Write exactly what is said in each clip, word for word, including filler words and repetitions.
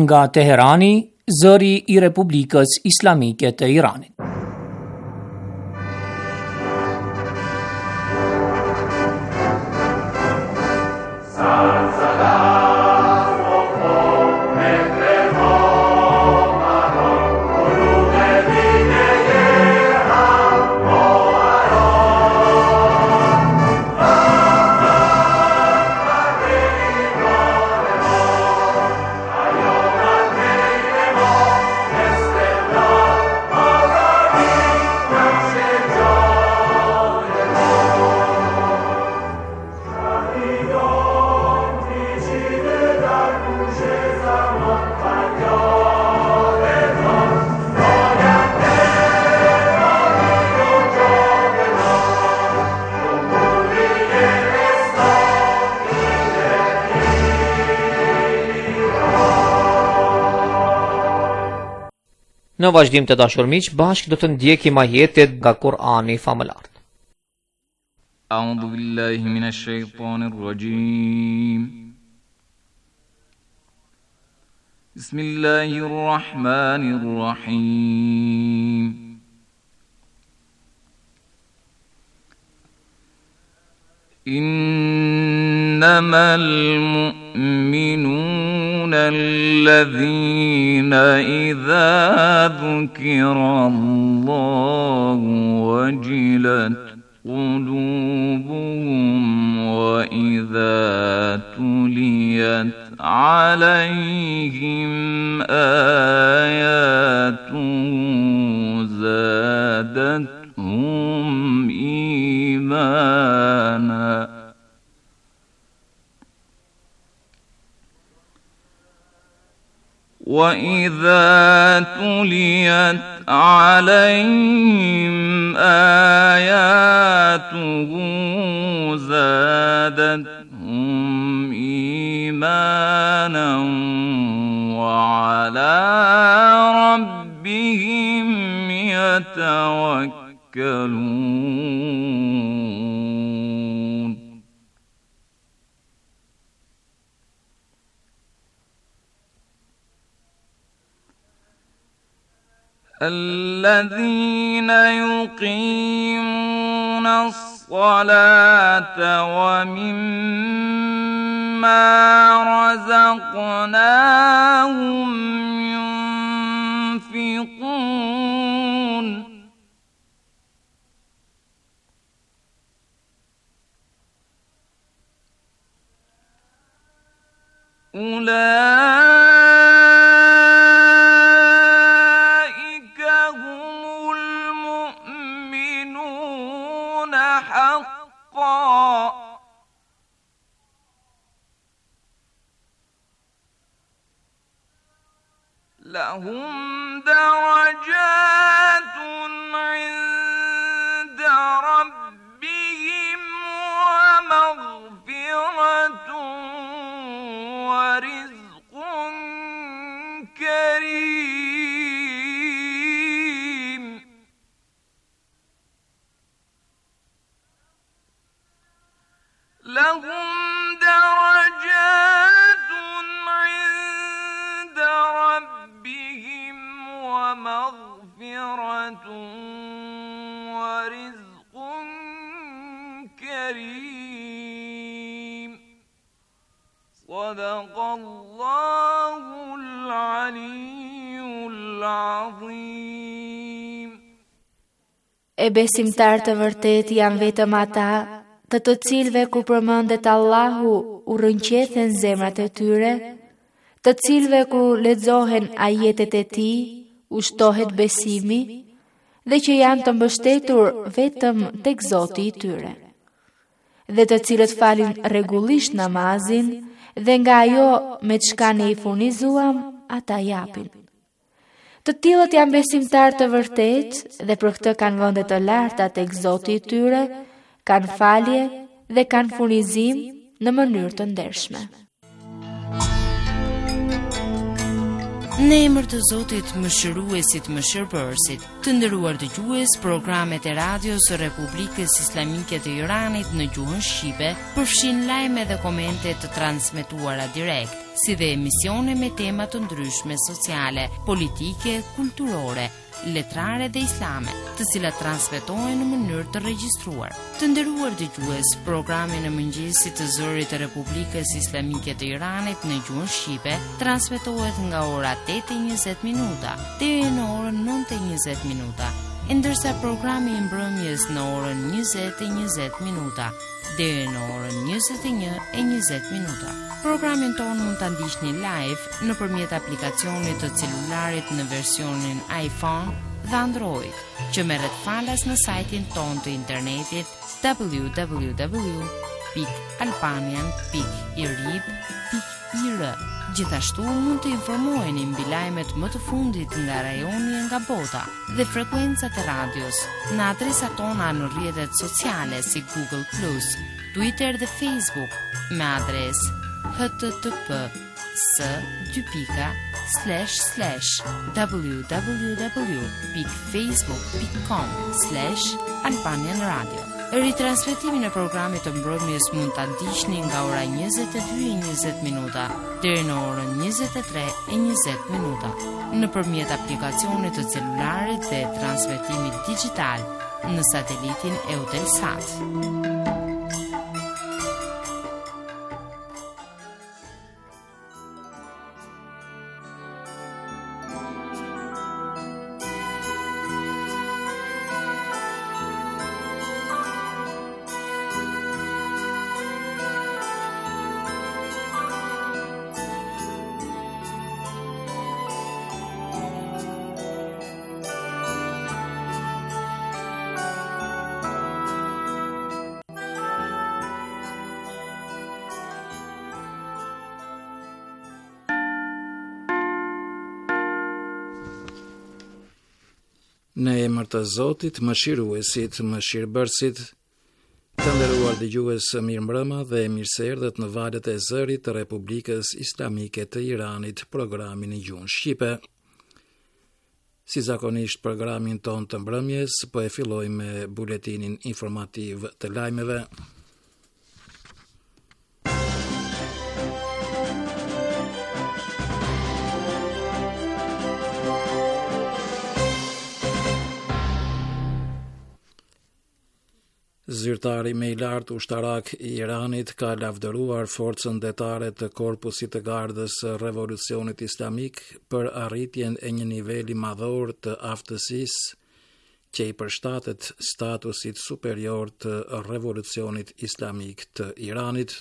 Nga Teherani, zëri I Republikës Islamike të Iranit. Në vazhdim të dashur miq, bashkë do të ndjekim ajetet nga Kur'ani famëlar. A'udhu billahi minash shaitanir rajim. Bismillahir rahmanir rahim. Innamal mu'minun الذين إذا ذكر الله وجلت قلوبهم وإذا تليت عليهم آياته زادتهم إيمانا وَإِذَا تُلِيَتْ عَلَيْهِمْ آيَاتُهُ زَادَتْهُمْ إِيمَانًا وَعَلَى رَبِّهِمْ يَتَوَكَّلُونَ. الذين يقيمون الصلاة ومما رزقناهم ينفقون أولئك حقا لهم درجات عند ربهم ومغفرة ورزق كريم. لهم درجات عند ربهم ومغفرة ورزق كريم. صدق الله العلي العظيم. E besimtar të vërtet janë vetëm ata të të cilve ku përmendet Allahu u rrënqethen zemrat e tyre, të cilve ku lexohen ajetet e tij u shtohet besimi dhe që janë të mbështetur vetëm tek Zoti i tyre, dhe të cilët falin rregullisht namazin dhe nga ajo me çka ne i furnizuam ata japin. Të tillët janë besimtar të vërtet dhe për këtë kanë vende të larta tek Zoti i tyre, kanë falje dhe kanë furnizim në mënyrë të ndershme. Në emër të Zotit Mëshiruesit Mëshirbërësit, të nderuar dëgjues, programet e radios së Republikës Islamike të Iranit në gjuhën shqipe përfshin lajme dhe komente të transmetuara direkt, si dhe emisione me tema të ndryshme sociale, politike, kulturore, letrare dhe islame, të cilat transmetohen në mënyrë të regjistruar. Të nderuar dëgjues, programi në mëngjesit të zërit të Republikës Islamike të Iranit në gjuhën shqipe transmetohet nga ora tetë e njëzet minuta deri në orën nëntë e njëzet minuta, ndërsa programi i mbrëmjes në orën njëzet e njëzet minuta deri në orën njëzet e një e njëzet minuta. Programin tonë mund të ndiqni live nëpërmjet aplikacionit të celularit në versionin iPhone dhe Android, që merret falas në sajtin tonë të internetit w w w pikë albanian pikë i r i b pikë i r. Gjithashtu mund të informoheni mbi lajmet më të fundit nga rajoni e nga bota dhe frekuencat e radios në adresat tona në rrjetet sociale si Google plus, Twitter dhe Facebook me adresë h t t p s dy pika slash slash w w w pikë facebook pikë com slash albanian radio. Ritransmetimin e programit të mbrëmjes mund ta ndiqni nga ora njëzet e dy e njëzet minuta deri në orën njëzet e tre e njëzet minuta nëpërmjet aplikacionit të celularit dhe transmetimit digjital në satelitin Eutelsat. Në emër të Zotit, mëshiruesit, mëshirbërësit, të nderuar dëgjues, mirëmbrëma dhe mirëseerdhët në valët e zërit të Republikës Islamike të Iranit, programin në gjuhën shqipe. Si zakonisht, programin ton të mbrëmjes po e filloj me buletinin informativ të lajmeve. Zyrtari më i lartë ushtarak i Iranit ka lavdëruar forcën detare të Korpusit të Gardës së Revolucionit Islamik për arritjen e një niveli madhor të aftësisë që i përshtatet statusit superior të Revolucionit Islamik të Iranit.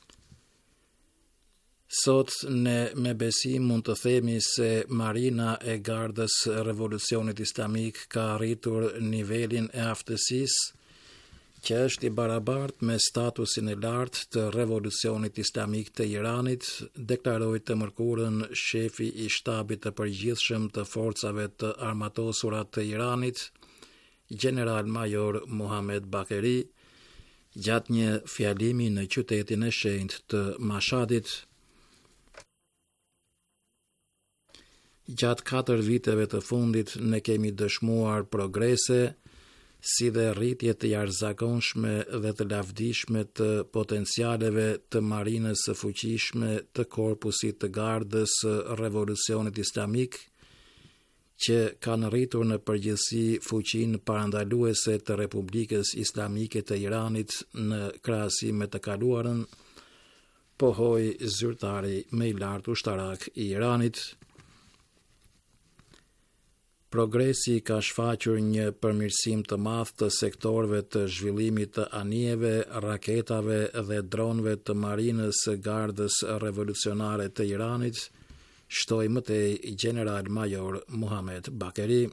Sot ne me besim mund të themi se Marina e Gardës së Revolucionit Islamik ka arritur nivelin e aftësisë që është i barabartë me statusin e lartë të Revolucionit Islamik të Iranit, deklaroi të mërkurën shefi i shtabit të përgjithshëm të forcave të armatosura të Iranit, General Major Muhammed Bakeri, gjatë një fjalimi në qytetin e shenjtë të Mashhadit. Gjatë katër viteve të fundit ne kemi dëshmuar progrese, si dhe rritje të jashtëzakonshme dhe të lavdishme të potencialeve të marinës së fuqishme të Korpusit të Gardës së Revolucionit Islamik, që kanë rritur në përgjithësi fuqinë parandaluese të Republikës Islamike të Iranit në krahasim me të kaluarën, pohoi zyrtari më i lartë ushtarak i Iranit. Progresi ka shfaqur një përmirësim të madh të sektorëve të zhvillimit të anijeve, raketave dhe dronëve të marinës së Gardës Revolucionare të Iranit, shtoi mëtej General Major Muhammed Bakeri.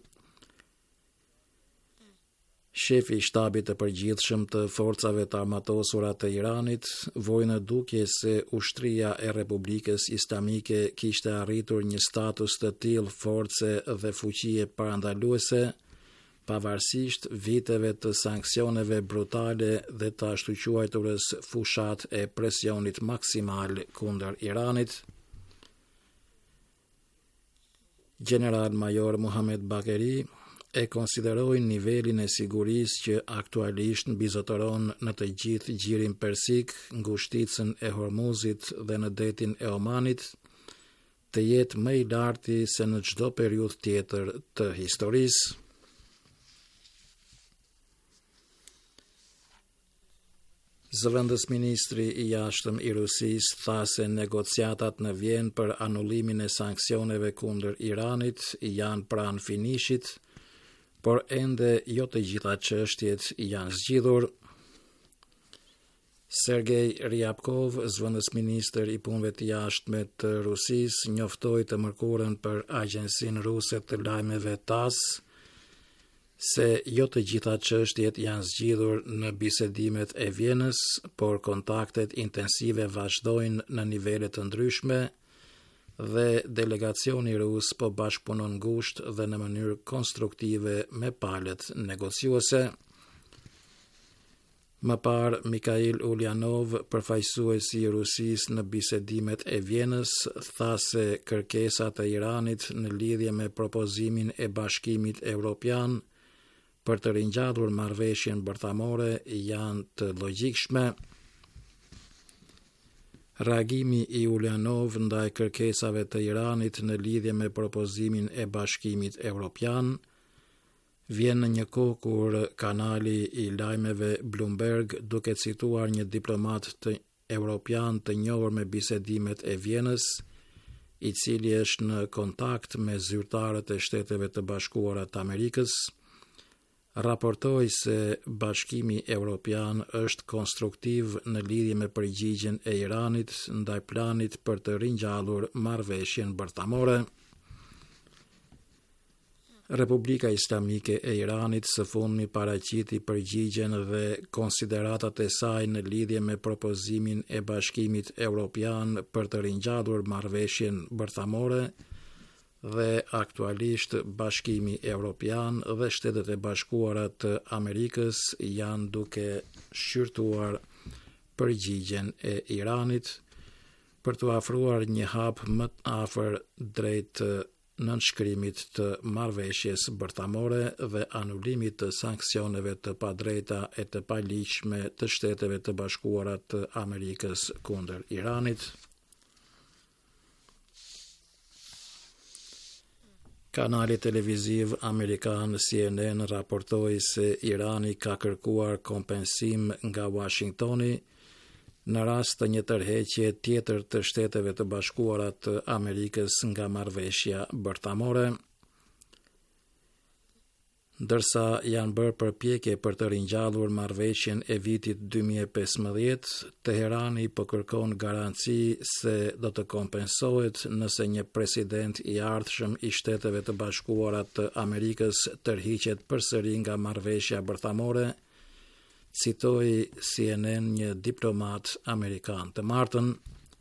Shefi i shtabit të përgjithshëm të forcave të armatosura të Iranit voi në dukje se ushtria e Republikës Islamike kishte arritur një status të tillë force dhe fuqie parandaluese, pavarësisht viteve të sanksioneve brutale dhe të ashtu quajturës fushat e presionit maksimal kundër Iranit. General Major Muhammed Bakeri e konsiderojnë nivelin e sigurisë që aktualisht mbizotëron në të gjithë gjirin persik, ngushticën e Hormuzit dhe në detin e Omanit, të jetë më i larti se në çdo periudhë tjetër të historisë. Zëvendës ministri i jashtëm i Rusisë tha se negociatat në Vjenë për anullimin e sanksioneve kundër Iranit janë pranë finishit, por ende jo të gjitha çështjet janë zgjidhur. Sergej Ryabkov, zëvendës ministër i punëve të jashtme të Rusisë, njoftoi të mërkurën për agjensinë ruse të lajmeve TASS se jo të gjitha çështjet janë zgjidhur në bisedimet e Vjenës, por kontaktet intensive vazhdojnë në nivele të ndryshme dhe delegacioni rus po bashkëpunon ngushtë dhe në mënyrë konstruktive me palët negociuese. Më parë, Mikhail Ulyanov, përfaqësuesi i Rusisë në bisedimet e Vjenës, tha se kërkesat e Iranit në lidhje me propozimin e Bashkimit Evropian për të ringjallur marrëveshjen bërthamore janë të logjikshme. Reagimi i Ulyanov ndaj kërkesave të Iranit në lidhje me propozimin e Bashkimit Evropian vjen në një kohë kur kanali i lajmeve Bloomberg, duke cituar një diplomat të evropian të njohur me bisedimet e Vjenës, i cili është në kontakt me zyrtarët e Shteteve të Bashkuara të Amerikës, raportoi se Bashkimi Evropian është konstruktiv në lidhje me përgjigjen e Iranit ndaj planit për të ringjallur marrëveshjen bërthamore. Republika Islamike e Iranit së fundmi paraqiti përgjigjen dhe konsideratat e saj në lidhje me propozimin e Bashkimit Evropian për të ringjallur marrëveshjen bërthamore, dhe aktualisht Bashkimi Evropian dhe Shtetet e Bashkuara të Amerikës janë duke shqyrtuar përgjigjen e Iranit për të afruar një hap më të afër drejt nënshkrimit të marrëveshjes bërthamore dhe anullimit të sanksioneve të padrejta e të paligjshme të Shteteve të Bashkuara të Amerikës kundër Iranit. Kanali televiziv amerikan C N N raportoi se Irani ka kërkuar kompensim nga Washingtoni në rast të një tërheqje tjetër të Shteteve të Bashkuara të Amerikës nga marrëveshja bërthamore. Ndërsa janë bërë përpjekje për të ringjallur marrëveshjen e vitit dy mijë e pesëmbëdhjetë, Teherani po kërkon garanci se do të kompensohet nëse një president i ardhshëm i Shteteve të Bashkuara të Amerikës tërhiqet përsëri nga marrëveshja bërthamore, citoi C N N një diplomat amerikan të martën.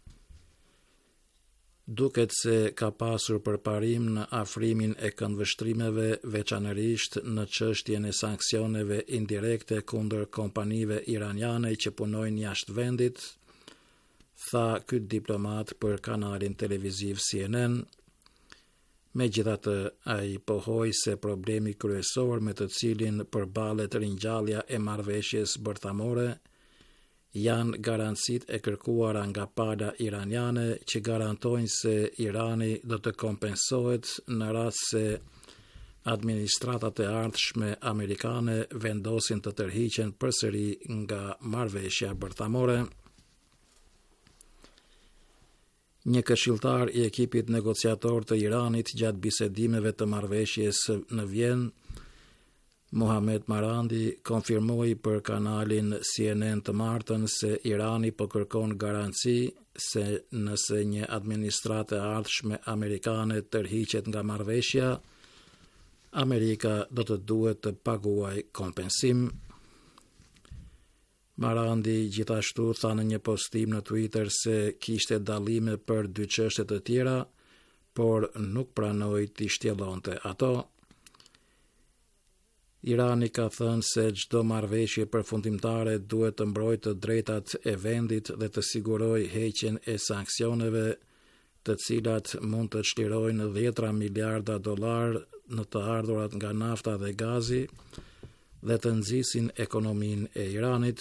Duket se ka pasur përparim në afrimin e këndvështrimeve, veçanërisht në çështjen e sanksioneve indirekte kundër kompanive iraniane që punojnë jashtë vendit, tha ky diplomat për kanalin televiziv C N N. Megjithatë, ai pohoi se problemi kryesor me të cilin përballet ringjallja e marrëveshjes bërthamore janë garancit e kërkuara nga pala iraniane që garantojnë se Irani do të kompensohet në rast se administratat e ardhshme amerikane vendosin të tërhiqen përsëri nga marrëveshja bërthamore. Një këshilltar i ekipit negociator të Iranit gjatë bisedimeve të marrëveshjes në Vjenë, Mohamed Marandi, konfirmoi për kanalin C N N të martën se Irani po kërkon garanci se nëse një administratë e ardhshme amerikane tërhiqet nga marrëveshja, Amerika do të duhet të paguaj kompensim. Marandi gjithashtu tha në një postim në Twitter se kishte dallime për dy çështje të tjera, por nuk pranoi t'i shtjellonte ato. Irani ka thënë se çdo marrëveshje përfundimtare duhet të mbrojtë të drejtat e vendit dhe të sigurojë heqjen e sanksioneve, të cilat mund të çlirojnë dhjetra miliarda dollar në të ardhurat nga nafta dhe gazi dhe të nxisin ekonominë e Iranit.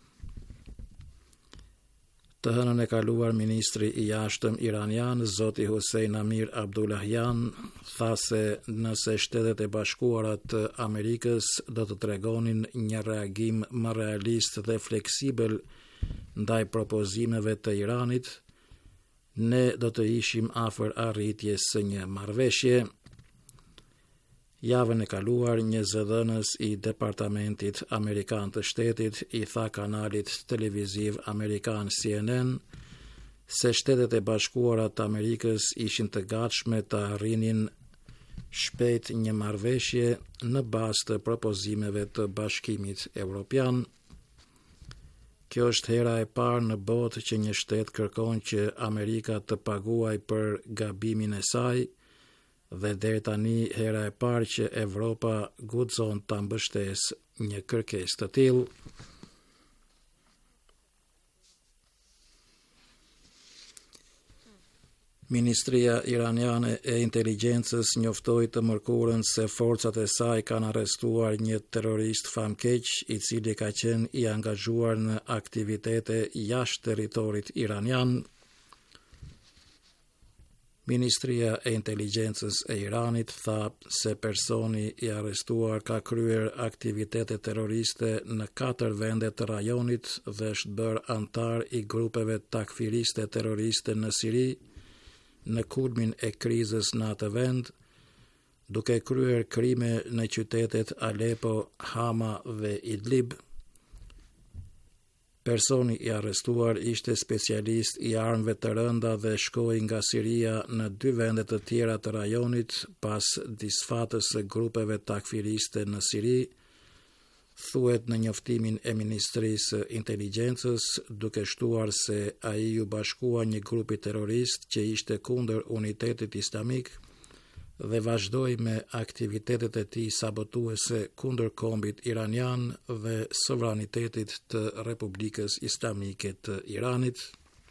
Të hënën e kaluar, ministri i jashtëm iranian, zoti Hussein Amir Abdullahian, tha se nëse Shtetet e Bashkuara të Amerikës do të tregonin një reagim më realist dhe fleksibël ndaj propozimeve të Iranit, ne do të ishim afër arritjes së një marrëveshje. Javën e kaluar, një zëdhënës i Departamentit Amerikan të Shtetit i tha kanalit televiziv amerikan C N N se Shtetet e Bashkuara të Amerikës ishin të gatshme të arrinin shpejt një marrëveshje në bazë të propozimeve të Bashkimit Evropian. Kjo është hera e parë në botë që një shtet kërkon që Amerika të paguaj për gabimin e saj, dhe deri tani hera e parë që Evropa guxon ta mbështesë një kërkesë të tillë. Ministria iraniane e inteligjencës njoftoi të mërkurën se forcat e saj kanë arrestuar një terrorist famkeq i cili ka qenë i angazhuar në aktivitete jashtë territorit iranian. Ministria e Inteligjencës e Iranit tha se personi i arrestuar ka kryer aktivitete terroriste në katër vende të rajonit dhe është bërë antar i grupeve takfiriste terroriste në Siri, në kulmin e krizës në atë vend, duke kryer krime në qytetet Aleppo, Hama dhe Idlib. Personi i arrestuar ishte specialist i armëve të rënda dhe shkoi nga Siria në dy vende të tjera të rajonit pas disfatës së grupeve takfiriste në Siri, thuhet në njoftimin e Ministrisë së Inteligjencës, duke shtuar se ai u bashkua një grupi terrorist që ishte kundër unitetit islamik dhe vazhdoi me aktivitetet e tij sabotuese kundër kombit iranian dhe sovranitetit të Republikës Islamike të Iranit.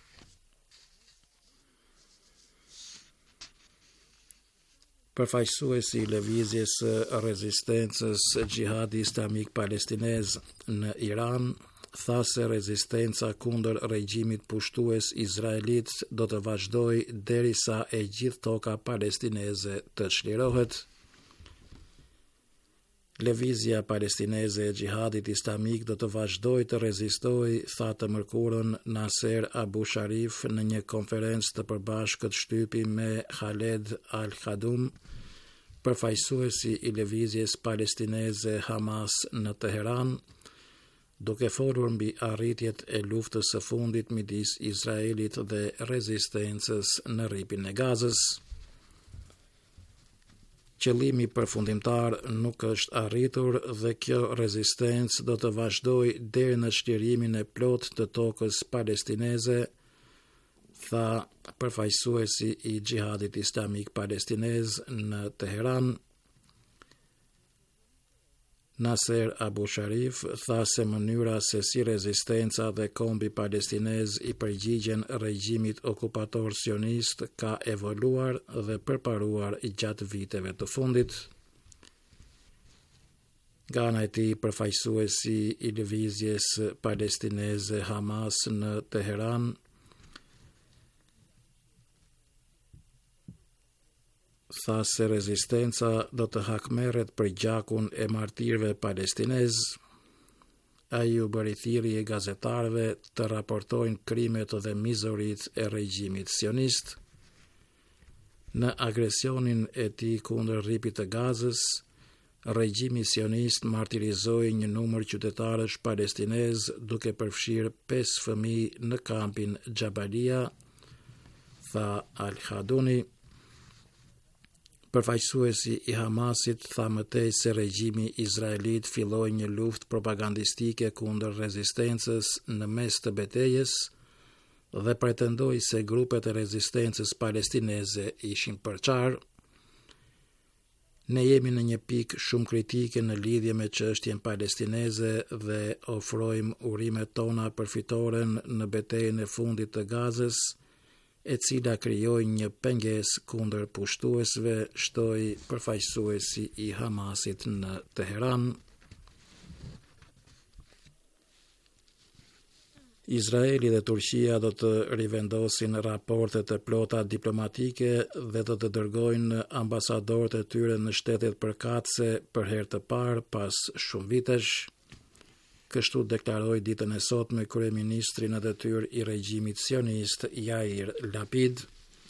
Përfaqësuesi i lëvizjes së rezistencës Xhihadi Islamik Palestinez në Iran tha se rezistenca kundër regjimit pushtues izraelit do të vazhdojë derisa e gjithë toka palestineze të çlirohet. Lëvizja palestineze e Xhihadit Islamik do të vazhdojë të rezistojë, tha të mërkurën Nasser Abu Sharif në një konferencë të përbashkët shtypi me Khaled Al-Khadum, përfaqësuesi i lëvizjes palestineze Hamas në Teheran, duke folur mbi arritjet e luftës së fundit midis Izraelit dhe rezistencës në rripin e Gazës. Qëllimi përfundimtar nuk është arritur dhe kjo rezistencë do të vazhdojë deri në çlirimin e plotë të tokës palestineze, tha përfaqësuesi i Xhihadit Islamik Palestinez në Teheran. Nasser Abu Sharif tha se mënyra se si rezistenca dhe kombi palestinez i përgjigjen regjimit okupator sionist ka evoluar dhe përparuar gjatë viteve të fundit. Nga ana e tij, përfaqësuesi i lëvizjes palestineze Hamas në Teheran tha se rezistenca do të hakmerret për gjakun e martirëve palestinez. Ai u bëri thirrje gazetarëve të raportojnë krimet dhe mizoritë e regjimit sionist. Në agresionin e tij kundër rripit të Gazës, regjimi sionist martirizoi një numër qytetarësh palestinez duke përfshirë pesë fëmijë në kampin Jabalia, tha Al-Khaduni. Përfaqësuesi i Hamasit tha më tej se regjimi izraelit filloi një luftë propagandistike kundër rezistencës në mes të betejës dhe pretendoi se grupet e rezistencës palestineze ishin përçarë. Ne jemi në një pikë shumë kritike në lidhje me çështjen palestineze dhe ofrojmë urimet tona për fitoren në betejën e fundit të Gazës, e cila krijoi një pengesë kundër pushtuesve, shtoi përfaqësuesi i Hamasit në Teheran. Izraeli dhe Turqia do të rivendosin raportet e plota diplomatike dhe do të dërgojnë ambasadorët e tyre në shtetet përkatëse për herë të parë pas shumë vitesh. Kështu deklaroi ditën e sotme kryeministri në detyrë i regjimit sionist Yair Lapid.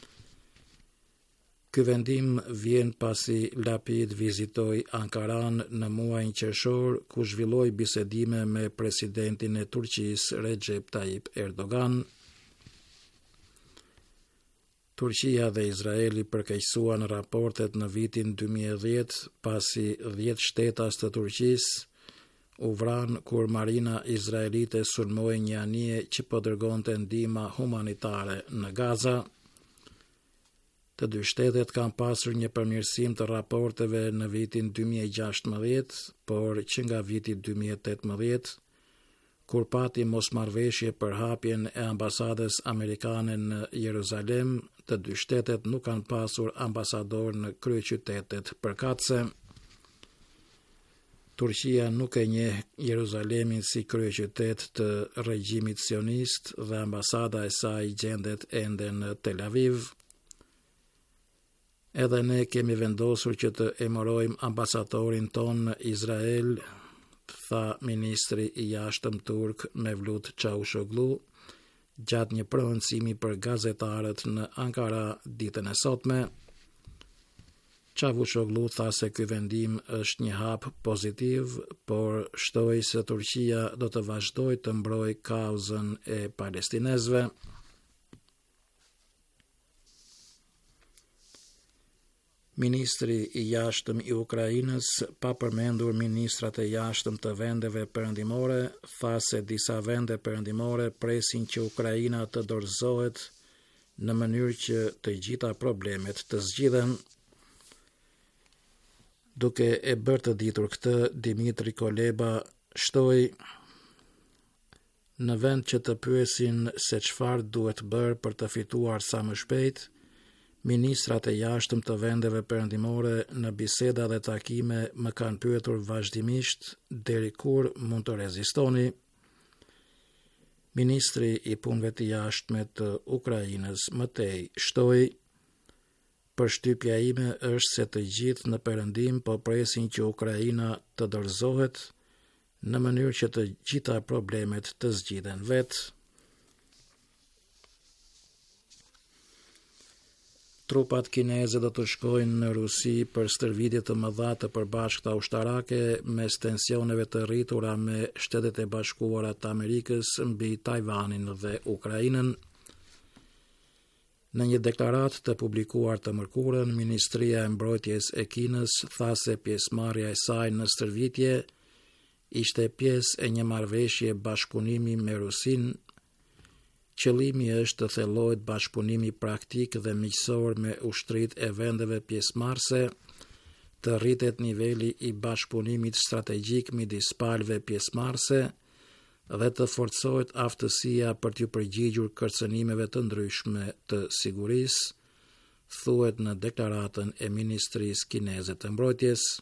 Ky vendim vjen pasi Lapid vizitoi Ankaran në muajin qershor, ku zhvilloi bisedime me presidentin e Turqisë Recep Tayyip Erdogan. Turqia dhe Izraeli përkeqësuan raportet në vitin dy mijë e dhjetë pasi dhjetë shtetas të Turqisë u vran kur marina izraelite sulmoi një anije që po dërgonte ndihmë humanitare në Gaza. Të dy shtetet kanë pasur një përmirësim të raporteve në vitin dy mijë e gjashtëdhjetë, por që nga viti dy mijë e tetëdhjetë, kur pati mosmarrveshje për hapjen e ambasadës amerikane në Jeruzalem, të dy shtetet nuk kanë pasur ambasador në kryeqytetet përkatëse. Turqia nuk e njeh Jeruzalemin si kryeqytet të regjimit sionist dhe ambasada e saj gjendet ende në Tel Aviv. Edhe ne kemi vendosur që të emërojmë ambasadorin ton në Izrael, tha ministri i jashtëm turk Mevlut Çavuşoglu, gjatë një prononcimi për gazetarët në Ankara ditën e sotme. Çavuşoglu tha se ky vendim është një hap pozitiv, por shtoi se Turqia do të vazhdojë të mbrojë kauzën e palestinezëve. Ministri i jashtëm i Ukrainës, pa përmendur ministrat e jashtëm të vendeve perëndimore, tha se disa vende perëndimore presin që Ukraina të dorëzohet në mënyrë që të gjitha problemet të zgjidhen. Duke e bërë të ditur këtë, Dimitri Kuleba shtoi: në vend që të pyesin se çfarë duhet bërë për të fituar sa më shpejt, ministrat e jashtëm të vendeve perëndimore në biseda dhe takime më kanë pyetur vazhdimisht deri kur mund të rezistoni. Ministri i punëve të jashtme të Ukrainës Matej shtoi: përshtypja ime është se të gjithë në perëndim po presin që Ukraina të dorëzohet në mënyrë që të gjitha problemet të zgjidhen vetë. Trupat kineze do të shkojnë në Rusi për stërvitje të mëdha të përbashkëta ushtarake mes tensioneve të rritura me Shtetet e Bashkuara të Amerikës mbi Tajvanin dhe Ukrainën. Në një deklaratë të publikuar të mërkurën, Ministria e Mbrojtjes e Kinës tha se pjesëmarrja e saj në stërvitje ishte pjesë e një marrëveshje bashkëpunimi me Rusinë. Qëllimi është të thellohet bashkëpunimi praktik dhe miqësor me ushtrit e vendeve pjesëmarrëse, të rritet niveli i bashkëpunimit strategjik midis palëve pjesëmarrëse dhe të forcohet aftësia për t'u përgjigjur kërcënimeve të ndryshme të sigurisë, thuhet në deklaratën e Ministrisë Kineze të Mbrojtjes.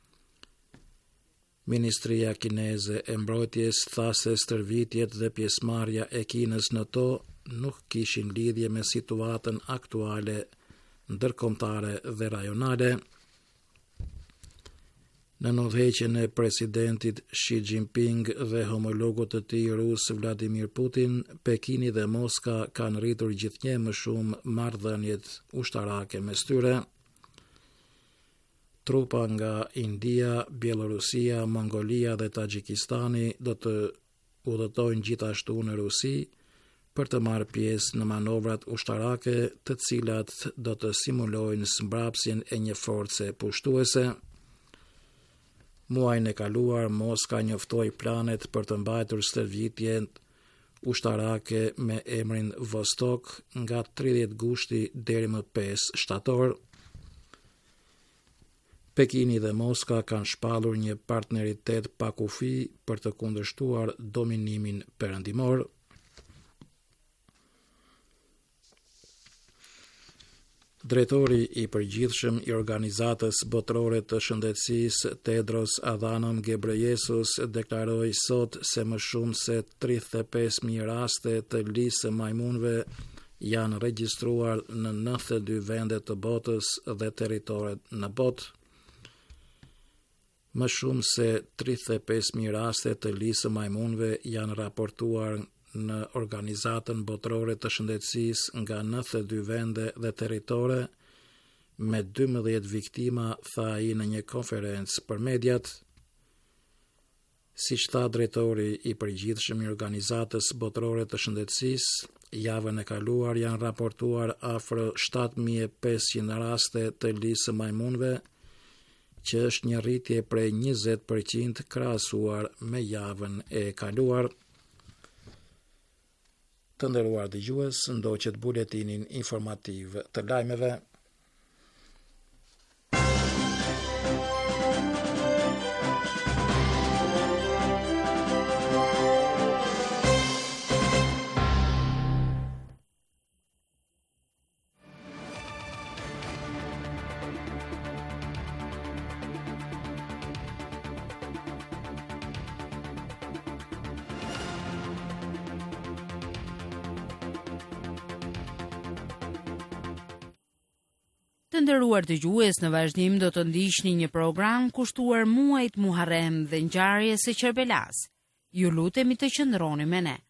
Ministria Kineze e Mbrojtjes tha se stërvitjet dhe pjesëmarrja e Kinës në to nuk kishin lidhje me situatën aktuale ndërkombëtare dhe rajonale. Në udhëheqjen e presidentit Xi Jinping dhe homologut të tij rus Vladimir Putin, Pekini dhe Moska kanë rritur gjithnjë më shumë marrëdhëniet ushtarake mes tyre. Trupa nga India, Bielorusia, Mongolia dhe Tagjikistani do të udhëtojnë gjithashtu në Rusi për të marrë pjesë në manovrat ushtarake, të cilat do të simulojnë smbrapsjen e një force pushtuese. Muajin e kaluar, Moska njoftoi planet për të mbajtur stërvitjen ushtarake me emrin Vostok nga tridhjetë gushti deri më pesë shtator. Pekini dhe Moska kanë shpallur një partneritet pa kufi për të kundërshtuar dominimin perëndimor. Drejtori i përgjithshëm i Organizatës Botërore të Shëndetësisë, Tedros Adhanom Ghebreyesus, deklaroi sot se më shumë se tridhjetë e pesë mijë raste të lisë së majmunëve janë regjistruar në nëntëdhjetë e dy vende të botës dhe territore në botë. Më shumë se tridhjetë e pesë mijë raste të lisë së majmunëve janë raportuar në Organizatën Botërore të Shëndetësisë nga nëntëdhjetë e dy vende dhe territore, me dymbëdhjetë viktima, tha ai në një konferencë për mediat. Siç tha drejtori i përgjithshëm i Organizatës Botërore të Shëndetësisë, javën e kaluar janë raportuar afër shtatë mijë e pesëqind raste të lisë së majmunëve, që është një rritje prej njëzet përqind krahasuar me javën e kaluar. Të nderuar dëgjues, ndoqët buletinin informativ të lajmeve. Të nderuar dëgjues, në vazhdim do të ndiqni një program kushtuar muajit Muharrem dhe ngjarjes së Kerbelas. Ju lutemi të qëndroni me ne.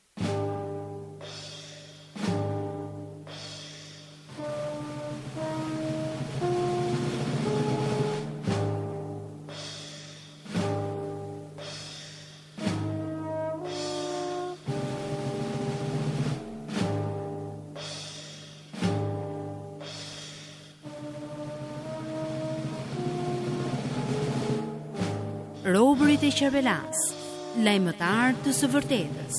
Robërit e Kerbelas, lajmëtar të së vërtetës.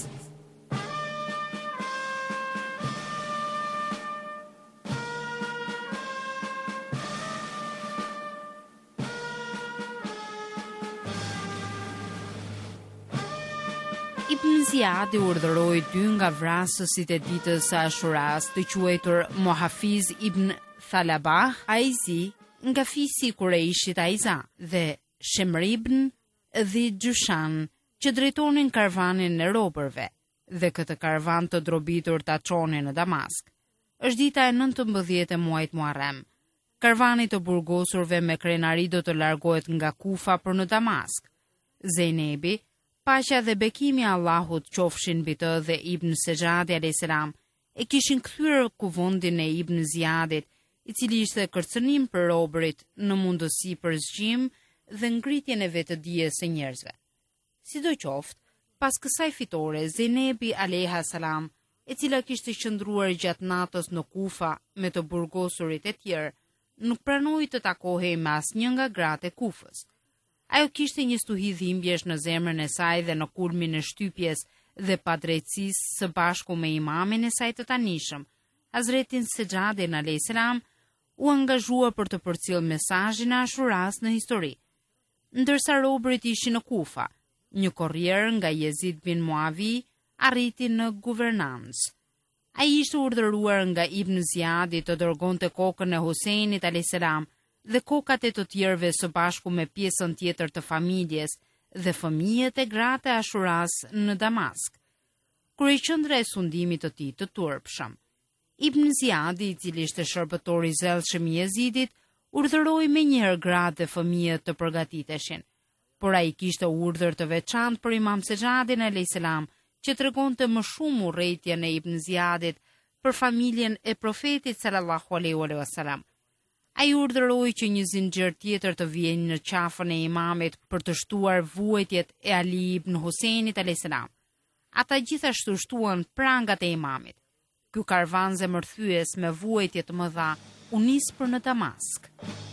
Ibn Ziyadi urdhëroi dy nga vrasësit e ditës së Ashuras, të quajtur Muhafiz ibn Thalabah Aizi, nga fisi i Kurejshit Aiza, dhe Shemr ibn dhe Gjyshan, që drejtonin karvanin e robërve, dhe këtë karvan të drobitur ta çonin në Damask. Është dita e nëntëmbëdhjetë e muajit Muharrem. Karvani të burgosurve me krenari do të largohet nga Kufa për në Damask. Zejnebi, paqja dhe bekimi i Allahut qofshin mbi të dhe Ibn Sejadi alayhis salam, e kishin kthyer kuvendin e Ibn Ziyadit, i cili ishte kërcënim për robërit në mundësi për zgjim dhe ngritjen e vetëdijes së njerëzve. Sidoqoftë, pas kësaj fitore, Zenebi alayha salam, e cila kishte qëndruar gjatë natës në Kufa me të burgosurit e tjerë, nuk pranoi të takohej me asnjë nga gratë e Kufës. Ajo kishte një stuhi dhimbjesh në zemrën e saj dhe në kulmin e shtypjes dhe padrejtësisë së bashku me imamin e saj të tanishëm, Hazretin Sejadin alayhis salam, u angazhua për të përcjellë mesazhin e Ashuras në histori. Ndërsa robërit ishin në Kufa, një korrier nga Jezid bin Muavi arriti në guvernancë. Ai ishte urdhëruar nga Ibn Ziyadi të dërgonte kokën e Huseinit alayhis salam dhe kokat e të tjerëve së bashku me pjesën tjetër të familjes dhe fëmijët e gratë e Ashuras në Damask. Kryeqendra e sundimit të tij të turpshëm. Ibn Ziyadi, i cili ishte shërbëtor i zellshëm i Jezidit, urdhëroi me njëherë gratë dhe fëmijët të përgatiteshin, por ai kishte urdhër të veçantë për Imam Sejadin alayhis salam, që tregonte më shumë urrëtitjen e Ibn Ziyadit për familjen e profetit sallallahu alaihi wasallam. Ai urdhëroi që një zinxhir tjetër të vijë në qafën e imamit për të shtuar vuajtjet e Ali ibn Huseinit alayhis salam. Ata gjithashtu shtuan prangat e imamit. Ky karvan zemërthyes me vuajtje të mëdha u nis për në Damask.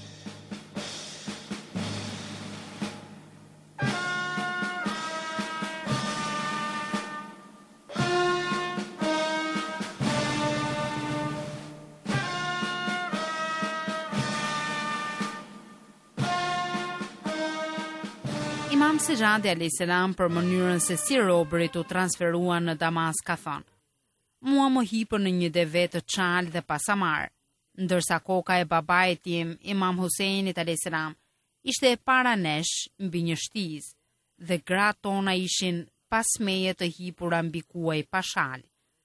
Imam Sejadi alayhis salam, për mënyrën se si robërit u transferuan në Damask, ka thënë: "Mua më hipën në një deve të çal dhe pasamar. ndërsa koka e babait tim, Imam Huseinit alayhis salam, ishte e para nesh mbi një shtizë dhe gratë tona ishin pas meje të hipura mbi kuaj pa shal.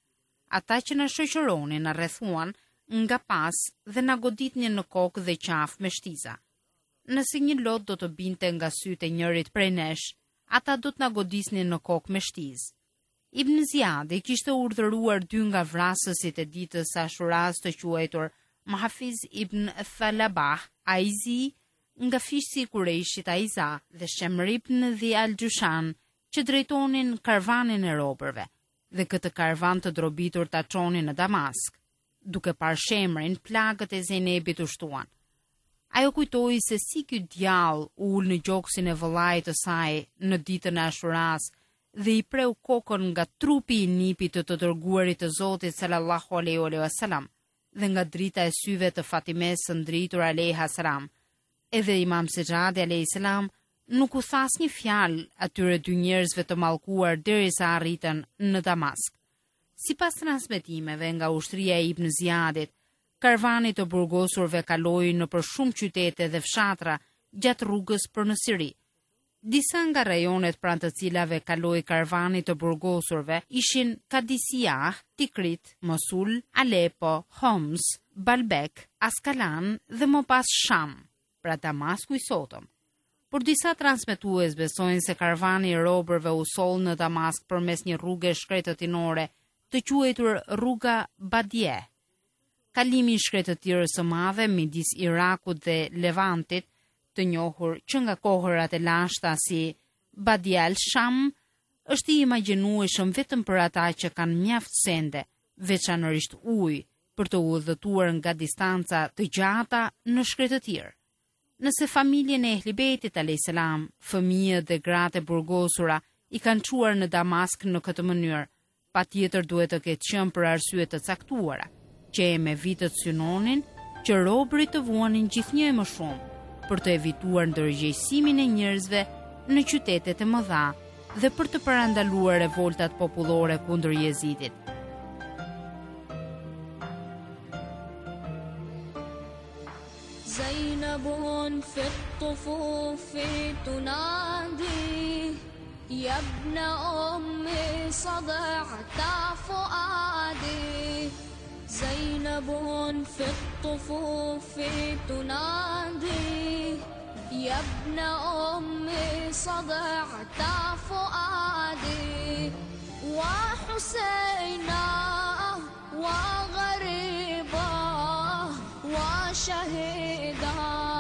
Ata që na shoqëronin na rrethuan nga pas dhe na goditnin në kokë dhe qafë me shtiza. Nëse një lot do të binte nga sytë e njërit prej nesh, ata do të na godisnin në kokë me shtizë. Ibn Ziyadi kishte urdhëruar dy nga vrasësit e ditës së Ashuras të quajtur Mahfiz ibn Thalabah Aizi nga fishësi i Kurejshit Aiza dhe Shemr ibn Dhi al-Jushan që drejtonin karvanin e robërve dhe këtë karvan të drobitur ta çonin në Damask. Duke parë Shemrin, plagët e Zenebit u shtuan. Ajo kujtoi se si ky djall ul në gjoksin e vëllait të saj në ditën e Ashuras dhe i preu kokën nga trupi i nipit të të dërguarit të Zotit sallallahu alaihi wasallam dhe nga drita e syve të Fatimes së ndritur alaiha salam. Edhe Imam Sejadi alayhis salam nuk u thas një fjalë atyre dy njerëzve të mallkuar derisa arritën në Damask. Sipas transmetimeve nga ushtria e Ibn Ziyadit, karvani të burgosurve kaloi në për shumë qytete dhe fshatra gjatë rrugës për në Siri. Disa nga rajonet pranë të cilave kaloi karvani të burgosurve ishin Kadisiyah, Tikrit, Mosul, Aleppo, Homs, Baalbek, Askalan dhe më pas Sham, pra Damasku i sotëm. Por disa transmetues besojnë se karvani i robërve u soll në Damask përmes një rruge shkretëtinore të quajtur rruga Badie. Kalimi i shkretëtirës së madhe midis Irakut dhe Levantit, të njohur që nga kohërat e lashta si Badie al-Sham, është i imagjinueshëm vetëm për ata që kanë mjaft sende, veçanërisht ujë, për të udhëtuar nga distanca të gjata në shkretëtirë. Nëse familjen e Ehli Bejtit alayhis salam, fëmijët dhe gratë e burgosura i kanë çuar në Damask në këtë mënyrë, patjetër duhet të ketë qenë për arsye të caktuara, që e me vitët synonin që robërit të vuanin gjithnjë e më shumë për të evituar ndërgjegjësimin e njerëzve në qytetet e mëdha dhe për të parandaluar revoltat popullore kundër Jezidit. زينب في الطفوف تنادي يا ابن أمي صدعت فؤادي زينب في الطفوف تنادي يا ابن أمي صدعت فؤادي وحسينا وغريبا وشهيدا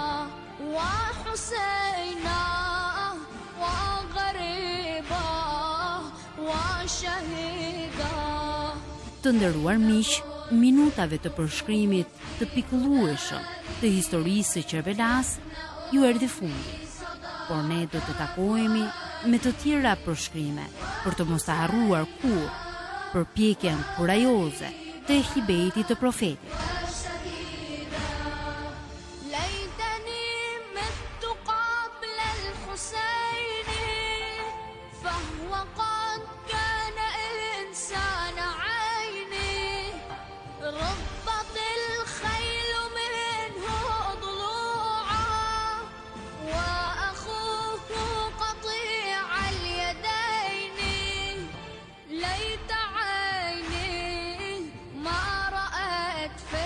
وحسينا وغريبا وشهيدا. Të nderuar miq, minutave të përshkrimit të pikëllueshëm të historisë së Kerbelas ju erdhi fundi. Por ne do të takohemi me të tjera përshkrime për të mos të harruar kur përpjekjen kurajoze të Ehli Bejtit të Profetit. ليت عيني ما رأت في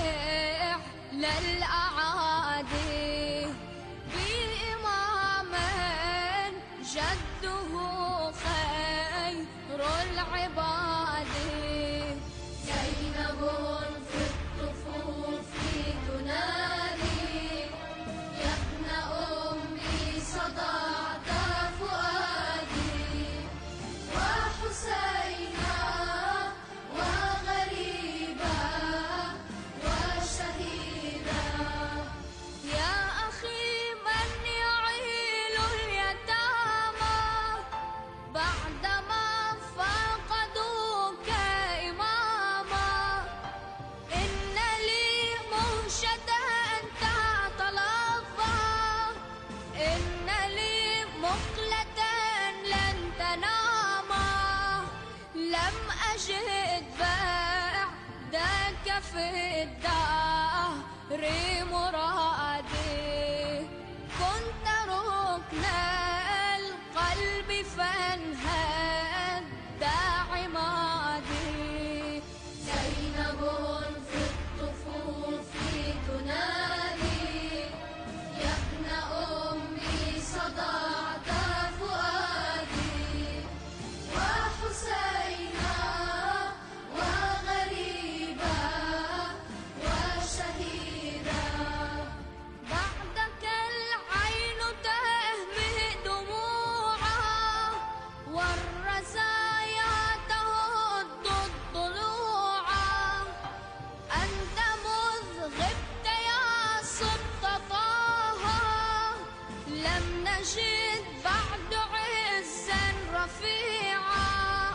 نجد بعد عزا رفيعا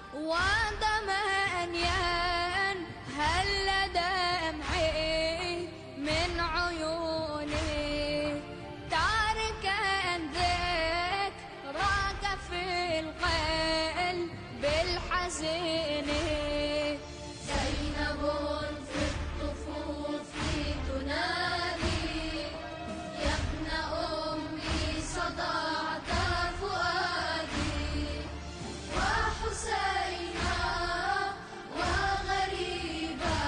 ودما ينهل دمعي من عيوني تاركا ذكراك في القلب الحزين زينب في الطفوف تنادي يا ابن أمي صدعت فؤادي وحسينا وغريبا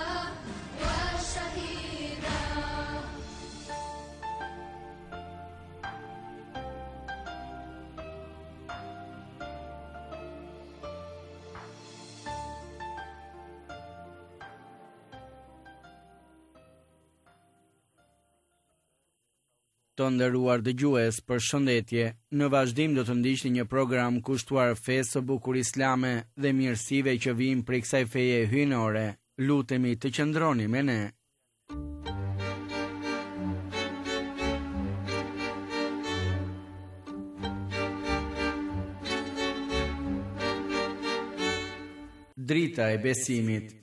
وشهيدا Të nderuar dëgjues, përshëndetje. Në vazhdim do të ndiqni një program kushtuar fesë së bukur islame dhe mirësive që vijnë prej kësaj feje hyjnore. Lutemi të qëndroni me ne. Drita e besimit.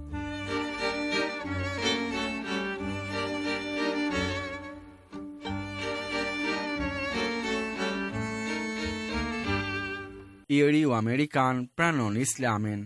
I riu amerikan pranon islamin.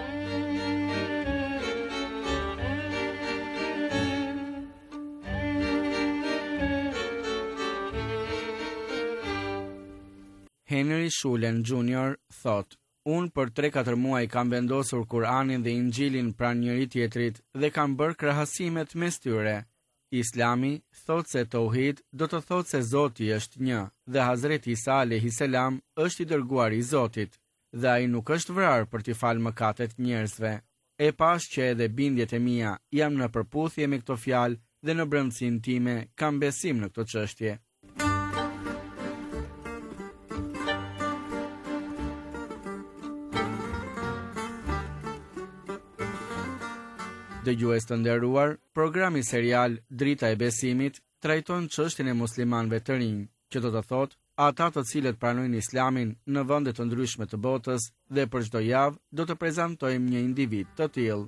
Henry Shulen junior thot: Unë për tre katër muaj kam vendosur Kur'anin dhe Injilin pranë njëri tjetrit dhe kam bërë krahasimet mes tyre. Islami thot se tauhid do të thot se Zoti është një dhe Hazreti Isa alayhis salam është i dërguar i Zotit dhe ai nuk është vrarë për t'i falë mëkatet njerëzve. E pash që edhe bindjet e mia jam në përputhje me këto fjalë dhe në brendësinë time kam besim në këtë çështje. Dëgjues të nderuar, programi serial Drita e besimit trajton çështjen e muslimanëve të rinj, që do të thotë ata të cilët pranojnë islamin në vende të ndryshme të botës dhe për çdo javë do të prezantojmë një individ të tillë.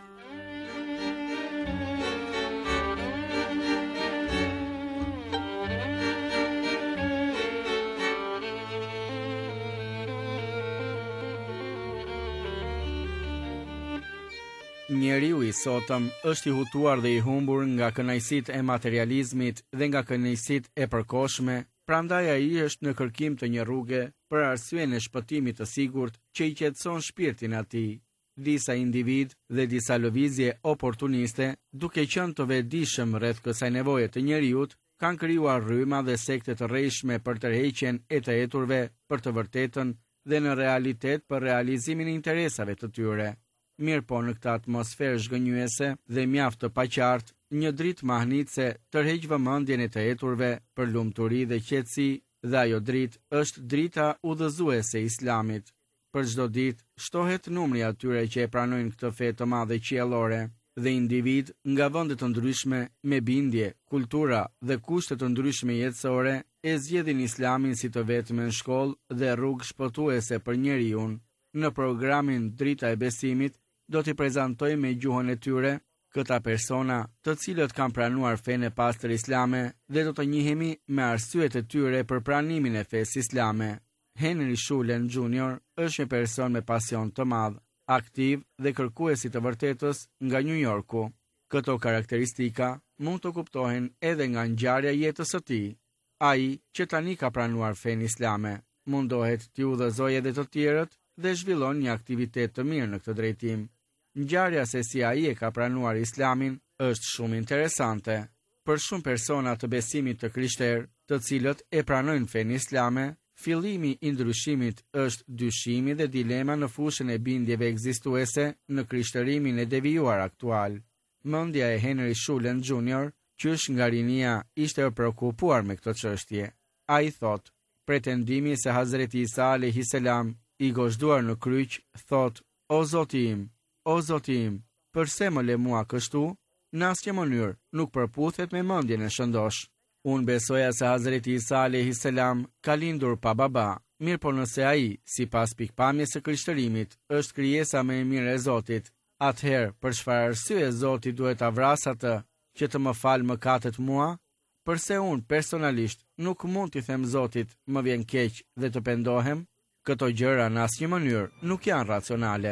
Njeriu i sotëm është i hutuar dhe i humbur nga kënaqësitë e materializmit dhe nga kënaqësitë e përkohshme, prandaj ai është në kërkim të një rruge për arsyeën e shpëtimit të sigurt që i qetëson shpirtin atij. Disa individ dhe disa lëvizje oportuniste, duke qenë të vetëdijshëm rreth kësaj nevoje të njeriut, kanë krijuar rryma dhe sekte të rrejshme për tërheqjen e të heturve për të vërtetën dhe në realitet për realizimin e interesave të tyre. Mirë po në këtë atmosferë zhgënjyese dhe mjaft të paqartë, një dritë mahnitse tërheq vëmendjen e të heturve për lumturi dhe qetësi dhe ajo dritë është drita udhëzuese e Islamit. Për çdo ditë shtohet numri atyre që e pranojnë këtë fe të madhe qiellore dhe individ nga vende të ndryshme me bindje, kultura dhe kushte të ndryshme jetësore e zgjedhin Islamin si të vetmen shkollë dhe rrugë shpëtuese për njeriu. Në programin Drita e besimit do t'i prezantoj me gjuhën e tyre këta persona të cilët kanë pranuar fenë e pastër islame dhe do të njihemi me arsyet e tyre për pranimin e fesë islame. Henry Shulen junior është një person me pasion të madh, aktiv dhe kërkues i të vërtetës nga New Yorku. Këto karakteristika mund të kuptohen edhe nga ngjarja e jetës së tij. Ai, që tani ka pranuar fenë islame, mundohet t'i udhëzojë edhe të tjerët dhe zhvillon një aktivitet të mirë në këtë drejtim. Ngjarja se si ai e ka pranuar islamin është shumë interesante. Për shumë persona të besimit të krishterë, të cilët e pranojnë fenë islame, fillimi i ndryshimit është dyshimi dhe dilema në fushën e bindjeve ekzistuese në krishtërimin e devijuar aktual. Mendja e Henry Shulen junior, që është nga rinia, ishte e prekupuar me këtë çështje. Ai thot: pretendimi se Hazreti Isa alayhis salam i gozhduar në kryq, thot: O Zoti im, o Zoti im, përse më le mua kështu? Në asnjë mënyrë nuk përputhet me mendjen e shëndosh. Unë besoja se Hazreti Isa alayhi salam ka lindur pa baba, mirë po nëse ai, si pas pikpamjes së krishtërimit, është krijesa më e mirë e Zotit, atëherë për çfarë arsye Zoti duhet ta vras atë që të më falë mëkatet mua? Përse unë personalisht nuk mund t'i them Zotit më vjen keq dhe të pendohem? Këto gjëra në asnjë mënyrë nuk janë racionale.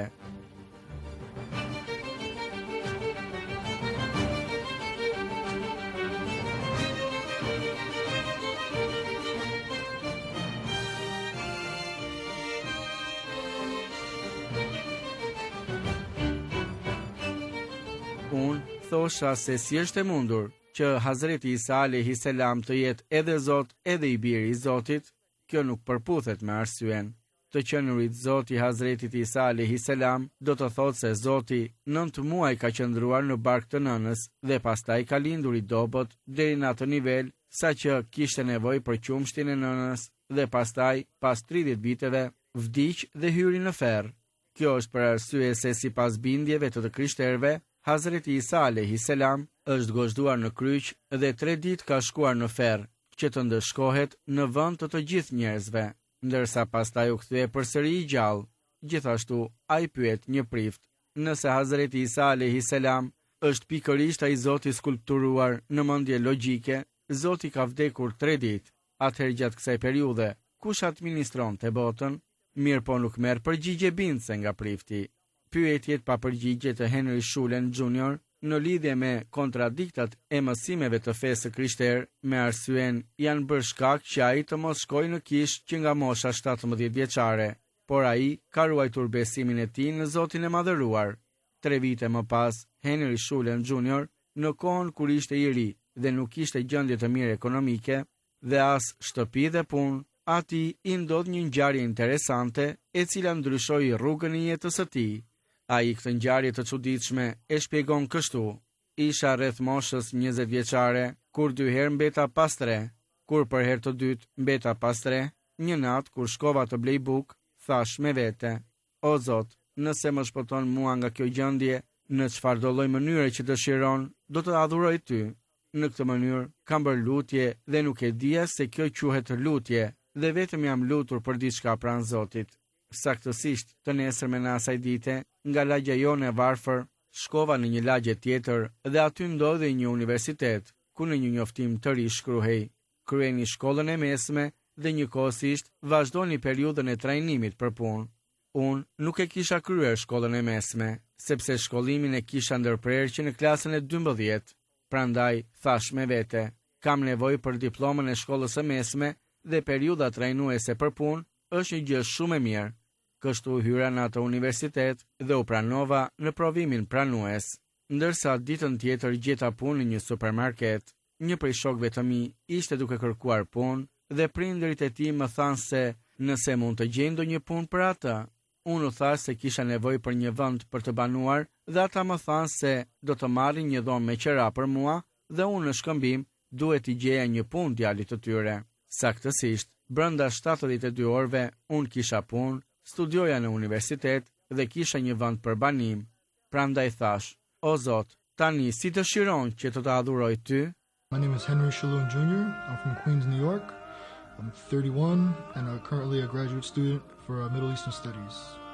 Unë thosha se si është e mundur që Hazreti Isa alayhi salam të jetë edhe Zot edhe i biri i Zotit, kjo nuk përputhet me arsyen. Të qenurit Zoti Hazretit Isa alayhi salam do të thotë se Zoti nëntë muaj ka qëndruar në bark të nënës dhe pastaj ka lindur i dobët deri në atë nivel sa që kishte nevojë për qumshtin e nënës dhe pastaj pas tridhjetë viteve vdiq dhe hyri në ferr. Kjo është për arsye se sipas bindjeve të të krishterëve, Hazreti Isa alayhi salam është gozhduar në kryq dhe tre ditë ka shkuar në ferr, që të ndëshkohet në vend të të gjithë njerëzve, ndërsa pastaj u kthye përsëri i gjallë. Gjithashtu ai pyet një prift, nëse Hazreti Isa alayhi salam është pikërisht ai Zoti skulpturuar në mendje logjike, Zoti ka vdekur tre ditë. Atëherë gjatë kësaj periudhe, kush administronte botën? Mirë po nuk merr përgjigje bindse nga prifti. Pyetjet pa përgjigje të Henry Schulen junior në lidhje me kontradiktat e mësimeve të fesë krishterë me arsyen janë bërë shkak që ai të mos shkojë në kishë që nga mosha shtatëmbëdhjetë vjeçare, por ai ka ruajtur besimin e tij në Zotin e Madhëruar. Tre vite më pas, Henry Schulen junior, në kohën kur ishte i ri dhe nuk kishte gjendje të mirë ekonomike dhe as shtëpi dhe punë, ati i ndodh një ngjarje interesante e cila ndryshoi rrugën e jetës së tij. Ai këtë ngjarje të çuditshme e shpjegon kështu: isha rreth moshës njëzet vjeçare, kur dy herë mbeta pas tre, kur për herë të dytë mbeta pas tre, një natë kur shkova të blej bukë, thash me vete: o Zot, nëse më shpëton mua nga kjo gjendje, në çfarëdo lloj mënyre që dëshiron, do të adhuroj ty. Në këtë mënyrë kam bërë lutje dhe nuk e dija se kjo quhet lutje dhe vetëm jam lutur për diçka pranë Zotit. Saktësisht të nesërmen në asaj dite, nga lagja jone e varfër, shkova në një lagje tjetër dhe aty ndodhi një universitet, ku në një njoftim të ri shkruhej: kryeni shkollën e mesme dhe njëkohësisht vazhdoni periudhën e trajnimit për punë. Unë nuk e kisha kryer shkollën e mesme, sepse shkollimin e kisha ndërprerë që në klasën e dymbëdhjetë. Prandaj thash me vete, kam nevojë për diplomën e shkollës së mesme dhe periudha trajnuese për punë është një gjë shumë e mirë. Kështu hyra në atë universitet dhe u pranova në provimin pranues. Ndërsa ditën tjetër gjeta punë në një supermarket. Një prej shokëve të mi ishte duke kërkuar punë dhe prindërit e tij më thanë se nëse mund të gjej ndonjë punë për atë. Unë u thash se kisha nevojë për një vend për të banuar dhe ata më thanë se do të marrin një dhomë me qera për mua dhe unë në shkëmbim duhet t'i gjeja një punë djalit të tyre. Saktësisht, brenda shtatëdhjetë e dy orëve unë kisha punë, studioja në universitet dhe kisha një vend për banim. Prandaj thash: o Zot, tani si dëshiron që të të adhuroj ty? My name is Henry Shalom Junior I'm from Queens, New York. I'm thirty-one and I'm currently a graduate student for uh, Middle Eastern Studies.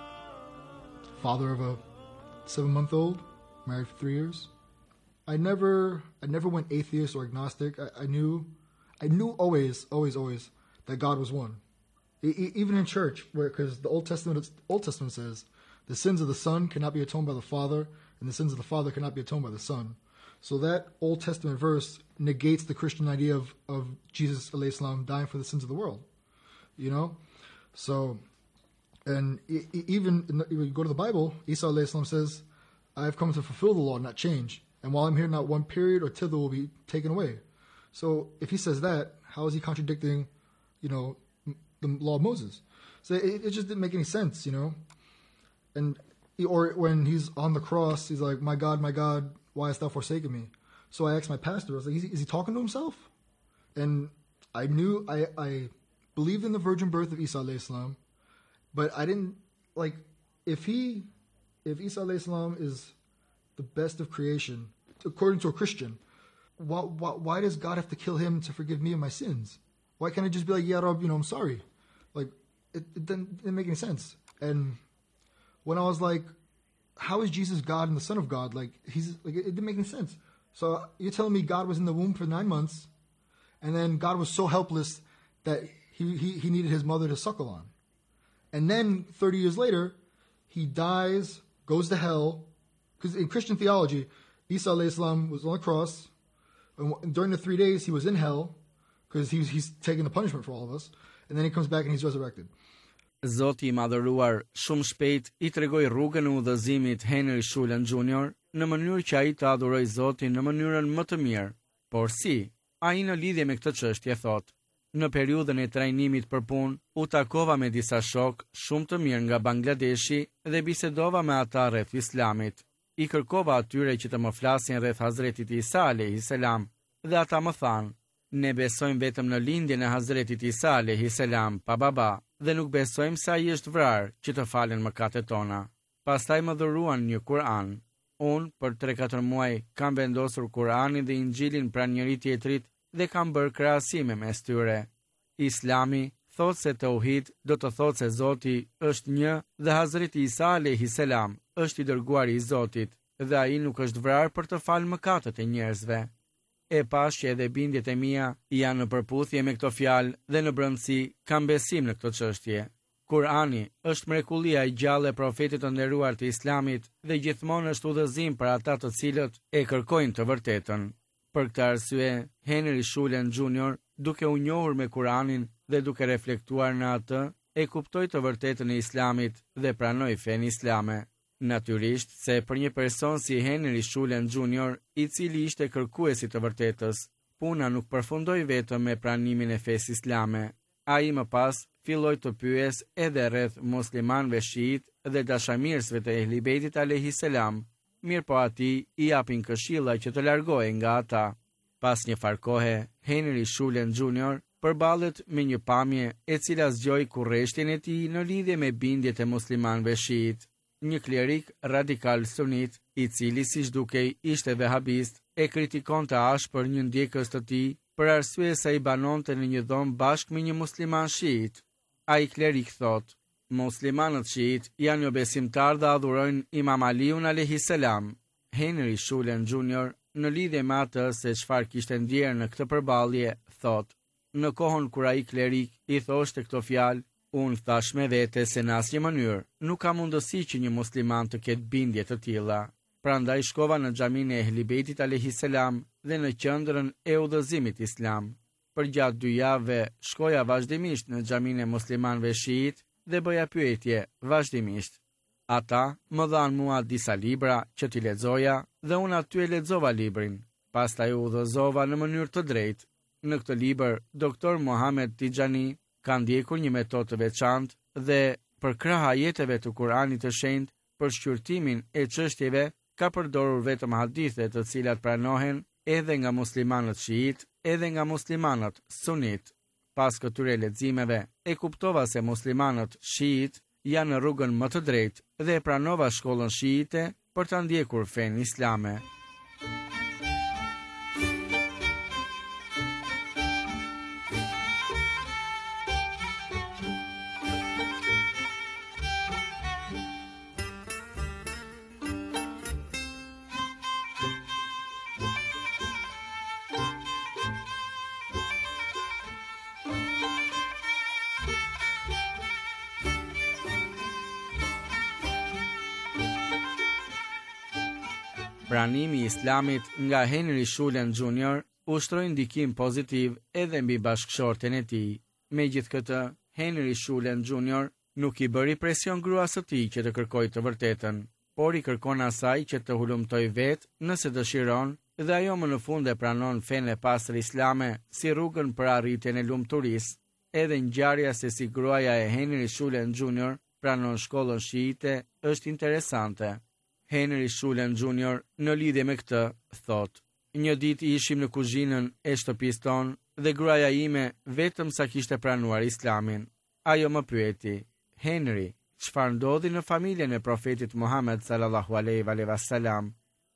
Father of a seven-month-old, married for three years. I never, I never went atheist or agnostic. I, I knew, I knew always, always, always that God was one. E- e- even in church, where because the Old Testament, Old Testament says the sins of the Son cannot be atoned by the Father, and the sins of the Father cannot be atoned by the Son. So that Old Testament verse negates the Christian idea of, of Jesus alayhi salam dying for the sins of the world. You know? So, and e- e- even in the, when you go to the Bible, Isa alayhi salam says, I have come to fulfill the law, not change. And while I'm here, not one period or tittle will be taken away. So if he says that, how is he contradicting, you know, the law of Moses? So it, it just didn't make any sense, you know? And or when he's on the cross, he's like, my God, my God, why hast thou forsaken me? So I asked my pastor, I was like, is he, is he talking to himself? And I knew, I, I believed in the virgin birth of Isa alayhi salam, but I didn't, like, if he, if Isa alayhi salam is the best of creation, according to a Christian, why, why, why does God have to kill him to forgive me of my sins? Why can't I just be like, yeah, Rob, you know, I'm sorry? Like, it, it, didn't, it didn't make any sense. And when I was like, how is Jesus God and the Son of God? Like, he's like, it, it didn't make any sense. So you're telling me God was in the womb for nine months, and then God was so helpless that he, he, he needed his mother to suckle on. And then thirty years later, he dies, goes to hell, because in Christian theology, Isa alayhi salam was on the cross, and during the three days he was in hell, because he's, he's taking the punishment for all of us, and then he comes back and he's resurrected. Zoti i madhëruar shumë shpejt i tregoi rrugën e udhëzimit Henry Shulen junior në mënyrë që ai të adhurojë Zotin në mënyrën më të mirë. Por si? Ai në lidhje me këtë çështje thotë: Në periudhën e trajnimit për punë, u takova me disa shok shumë të mirë nga Bangladeshi dhe bisedova me ata rreth Islamit. I kërkova atyre që të më flasin rreth Hazretit Isa alayhi salam dhe ata më thanë: ne besojmë vetëm në lindjen e Hazretit Isa alayhi salam pa baba dhe nuk besojmë se ai është vrarë që të falen mëkatet tona. Pastaj më dhuruan një Kur'an. Unë për tre katër muaj kam vendosur Kur'anin dhe Injilin pranë njëri tjetrit dhe kam bërë krahasime mes tyre. Islami thot se tauhid do të thot se Zoti është një dhe Hazreti Isa alayhi salam është i dërguari i Zotit dhe ai nuk është vrarë për të falë mëkatet e njerëzve. E pash që edhe bindjet e mia janë në përputhje me këto fjalë dhe në brendësi kam besim në këtë çështje. Kur'ani është mrekullia e gjallë e profetit të nderuar të Islamit dhe gjithmonë është udhëzim për ata të cilët e kërkojnë të vërtetën. Për këtë arsye, Henry Shulen junior, duke u njohur me Kur'anin dhe duke reflektuar në atë, e kuptoi të vërtetën e Islamit dhe pranoi fenë islame. Natyrisht se për një person si Henry Shulen junior, i cili ishte kërkuesi të vërtetës, puna nuk përfundoi vetëm me pranimin e fesë islame. Ai më pas filloi të pyes edhe rreth muslimanëve shiit dhe dashamirësve të Ehli Bejtit alayhi salam, mirë po ati i japin këshilla që të largohej nga ata. Pas një farkohe, Henry Shulen junior përballet me një pamje e cila zgjoi kurreshtin e tij në lidhje me bindjet e muslimanëve shiit. Një klerik radikal sunit, i cili siç dukej ishte vehabist, e kritikonte ashpër një ndjekës të tij për arsye se ai banonte në një dhomë bashkë me një musliman shiit. Ai klerik thot: muslimanët shiit janë jo besimtar dhe adhurojnë Imam Aliun alayhi salam. Henry Shulen junior, në lidhje me atë se çfarë kishte ndjerë në këtë përballje, thot: në kohën kur ai klerik i thoshte këto fjalë, unë thash me vete se në asnjë mënyrë nuk ka mundësi që një musliman të ketë bindje të tilla. Prandaj shkova në xhaminë e Ehli Bejtit alayhi salam dhe në qendrën e udhëzimit islam. Për gjatë dy javëve shkoja vazhdimisht në xhaminë e muslimanëve shiit dhe bëja pyetje vazhdimisht. Ata më dhanë mua disa libra që t'i lexoja dhe unë aty e lexova librin. Pastaj u udhëzova në mënyrë të drejtë. Në këtë libër, doktor Mohamed Tijani ka ndjekur një metodë të veçantë dhe për krah ajeteve të Kuranit të shenjtë për shqyrtimin e çështjeve ka përdorur vetëm hadithe të cilat pranohen edhe nga muslimanët shiit, edhe nga muslimanët sunit. Pas këtyre leximeve, e kuptova se muslimanët shiit janë në rrugën më të drejtë dhe e pranova shkollën shiite për ta ndjekur fenë islame. Pranimi i Islamit nga Henry Shulen junior ushtroi ndikim pozitiv edhe mbi bashkëshorten e tij. Megjithatë, Henry Shulen junior nuk i bëri presion gruas së tij që të kërkojë të vërtetën, por i kërkon asaj që të hulumtoj vetë nëse dëshiron dhe ajo më në fund e pranon fenë e pastër islame si rrugën për arritjen e lumturisë. Edhe ngjarja se si gruaja e Henry Shulen junior pranon shkollën shiite është interesante. Henry Shulen junior në lidhje me këtë thot: një ditë ishim në kuzhinën e shtëpisë tonë dhe gruaja ime vetëm sa kishte pranuar islamin. Ajo më pyeti: Henry, çfarë ndodhi në familjen e profetit Muhammed sallallahu alaihi wasallam?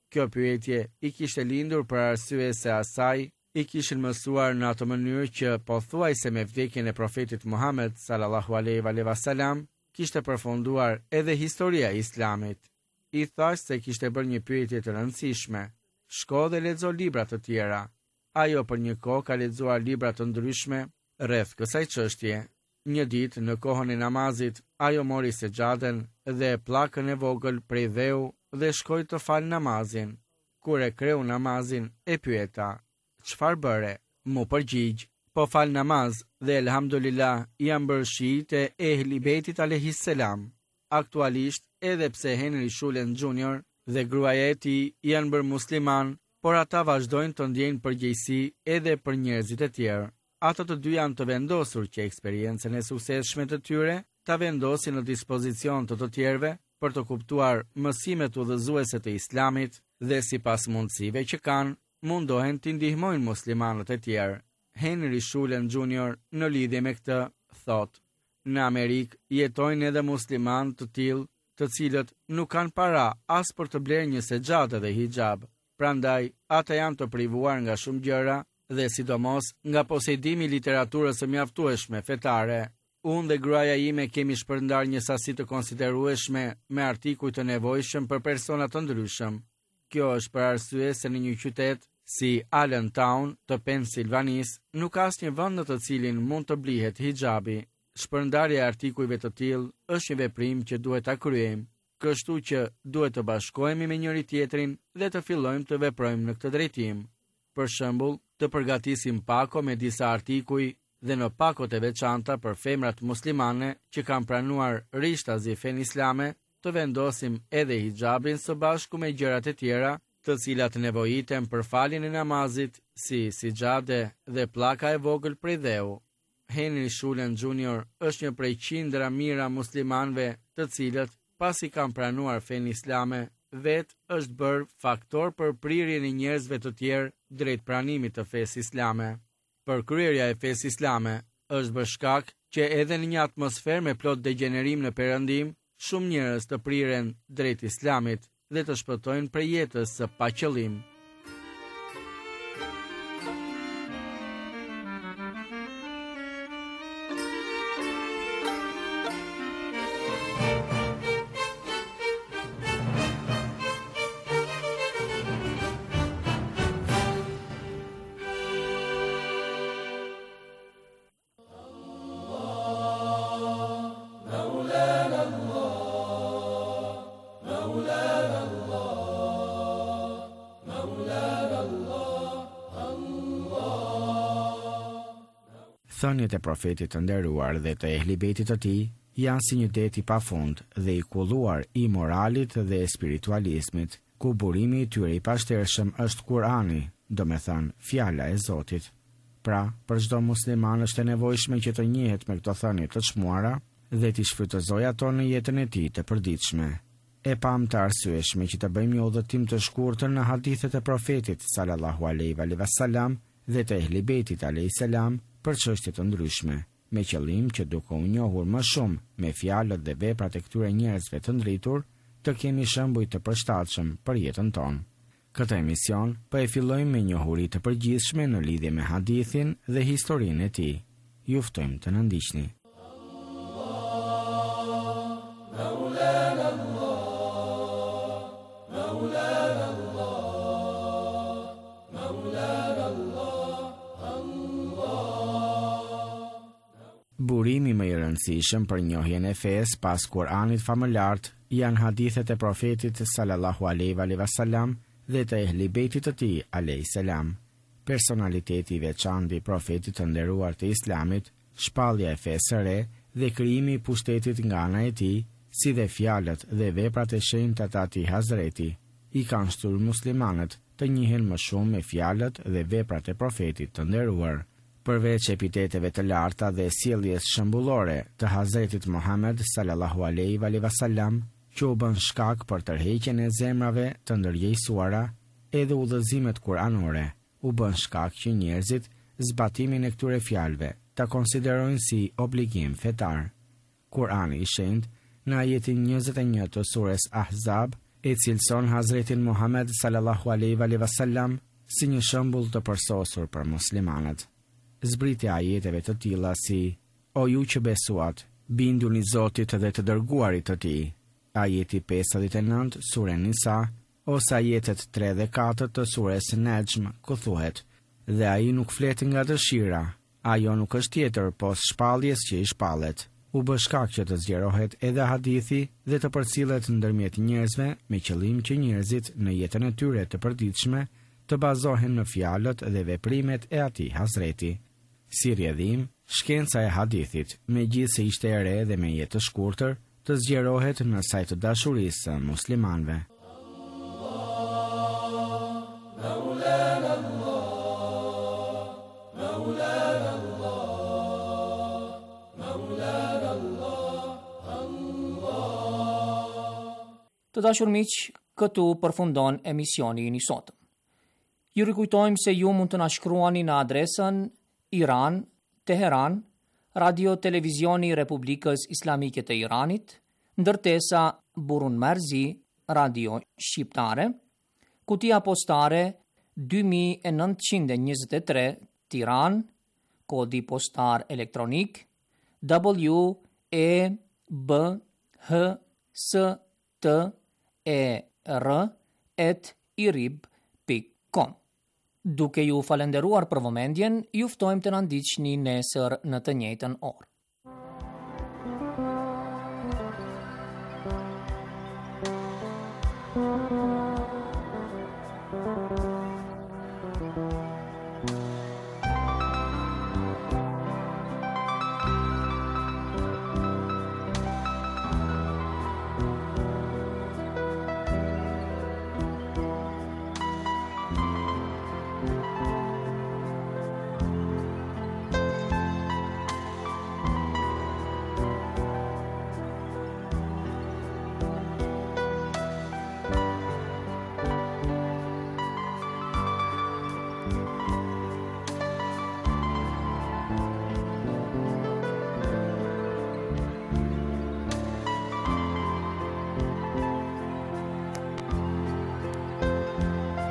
Kjo pyetje i kishte lindur për arsye se asaj i kishin mësuar në atë mënyrë që pothuajse me vdekjen e profetit Muhammed sallallahu alaihi wasallam kishte përfunduar edhe historia e Islamit. I thash se kishte bërë një pyetje të rëndësishme. Shko dhe lexo libra të tjera. Ajo për një kohë ka lexuar libra të ndryshme rreth kësaj çështje. Një ditë në kohën e namazit, ajo mori sejaden dhe pllakën e vogël prej dheu dhe shkoi të fal namazin. Kur e kreu namazin, e pyeta: "Çfarë bëre?" Mu përgjigj: "Po fal namaz dhe elhamdulillah jam bërë shiite e Ehli Beitit alayhis salam." Aktualisht, edhe pse Henry Shulen junior dhe gruaja e tij janë bërë musliman, por ata vazhdojnë të ndjejnë përgjegjësi edhe për njerëzit e tjerë. Ata të dy janë të vendosur që eksperiencën e suksesshme të tyre ta vendosin në dispozicion të të tjerëve për të kuptuar mësimet udhëzuese të Islamit dhe sipas mundësive që kanë, mundohen të ndihmojnë muslimanët e tjerë. Henry Shulen junior në lidhje me këtë thotë: "Në Amerikë jetojnë edhe muslimanë të tillë, të cilët nuk kanë para as për të blerë një sexhadë dhe hijab. Prandaj, ata janë të privuar nga shumë gjëra dhe sidomos nga posedimi i literaturës së mjaftueshme fetare. Unë dhe gruaja ime kemi shpërndar një sasi të konsiderueshme me artikuj të nevojshëm për persona të ndryshëm. Kjo është për arsye se në një qytet si Allentown të Pennsylvanisë nuk ka asnjë vend në të cilin mund të blihet hijabi. Shpërndarja e artikujve të tillë është një veprim që duhet ta kryejmë, kështu që duhet të bashkohemi me njëri tjetrin dhe të fillojmë të veprojmë në këtë drejtim. Për shembull, të përgatisim pako me disa artikuj dhe në pakot e veçanta për femrat muslimane që kanë pranuar rishtazi fen islame, të vendosim edhe hijabin së bashku me gjërat e tjera, të cilat nevojiten për faljen e namazit, si sixhade dhe pllaka e vogël prej dheu. Henry Shulen junior është një prej qindra mira muslimanëve, të cilët pasi kanë pranuar fen islame, vetë është bërë faktor për prirjen e njerëzve të tjerë drejt pranimit të fesë islame. Për kryerja e fesë islame është bërë shkak që edhe në një atmosferë me plot degenerim në perëndim, shumë njerëz të priren drejt islamit dhe të shpëtojnë prej jetës së paqëllim. Thënjet e profetit të nderuar dhe të Ehli Beitit të tij janë si një det i pafund dhe i kulluar i moralit dhe spiritualizmit, ku burimi i tyre i pashtershëm është Kurani, do me thënë fjala e Zotit. Pra, për çdo musliman është e nevojshme që të njihet me këto thënie të çmuara dhe t'i shfrytëzojë ato në jetën e tij të përditshme. E pam të arsyeshme që të bëjmë një udhëtim të shkurtër në hadithet e profetit sallallahu alaihi wasallam dhe të Ehli Beitit alayhis salam për çështje të ndryshme, me qëllim që duke u njohur më shumë me fjalët dhe veprat e këtyre njerëzve të ndritur, të kemi shembuj të përshtatshëm për jetën tonë. Këtë emision po e fillojmë me njohuri të përgjithshme në lidhje me hadithin dhe historinë e tij. Ju ftojmë të na ndiqni. Burimi më i rëndësishëm për njohjen e fesë pas Kuranit famëlart janë hadithet e profetit sallallahu alaihi wasallam dhe të Ehli Beitit të tij alayhis salam. Personaliteti i veçantë i profetit të nderuar të Islamit, shpallja e fesë së re dhe krijimi i pushtetit nga ana e tij, si dhe fjalët dhe veprat e shenjta të atij Hazreti, i kanë shtruar muslimanët të njihen më shumë me fjalët dhe veprat e profetit të nderuar. Përveç epiteteve të larta dhe sjelljes shembullore të Hazretit Muhammed sallallahu alaihi wasallam, që u bën shkak për tërheqjen e zemrave të ndërgjegjësuara, edhe udhëzimet kuranore u bën shkak që njerëzit zbatimin e këtyre fjalëve ta konsiderojnë si obligim fetar. Kurani i shenjtë në ajetin njëzet e një të sures Ahzab e cilëson Hazretin Muhammed sallallahu alaihi wasallam si një shembull të përsosur për muslimanët. Zbritja ajeteve të tilla si: O ju që besuat, binduni Zotit dhe të dërguarit të tij. Ajeti pesëdhjetë e nëntë, sure Nisa, ose ajetet tre dhe katër të sures Nejm, ku thuhet: Dhe ai nuk flet nga dëshira, ajo nuk është tjetër pos shpalljes që i shpallet. U bë shkak që të zgjerohet edhe hadithi dhe të përcillet ndërmjet njerëzve me qëllim që njerëzit në jetën e tyre të përditshme të bazohen në fjalët dhe veprimet e atij Hazreti. Si rrjedhim, shkenca e hadithit, megjithse ishte e re dhe me jetë të shkurtër, të zgjerohet në sajt të dashurisë së muslimanëve. Të dashur miq, këtu përfundon emisioni i sotëm. Ju rikujtojmë se ju mund të na shkruani në adresën Iran, Teheran, Radio Televizioni Republikës Islamike të Iranit, ndërtesa Burun Marzi, Radio Shqiptare, kutia postare dy mijë e nëntëqind e njëzet e tre, Tiranë, kodi postar elektronik W E B H S T E R at irib pikë com. Duke ju falenderuar për vëmendjen, ju ftojmë të na ndiqni nesër në të njëjtën orë.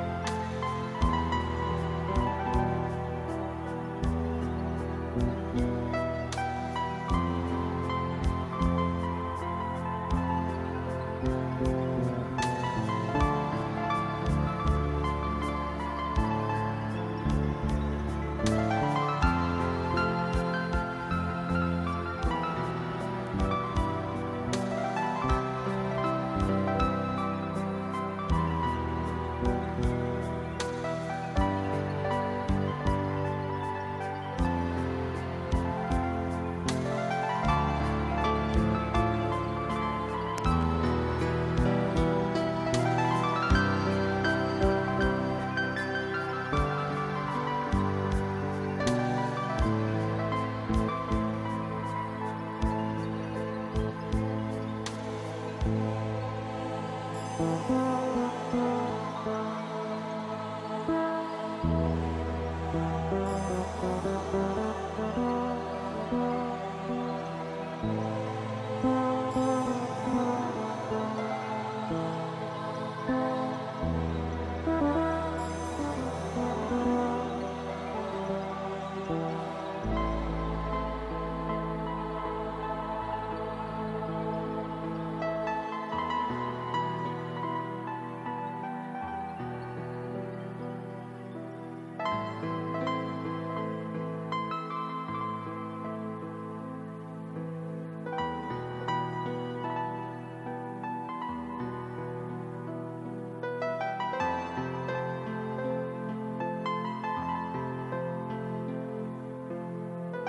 Thank you.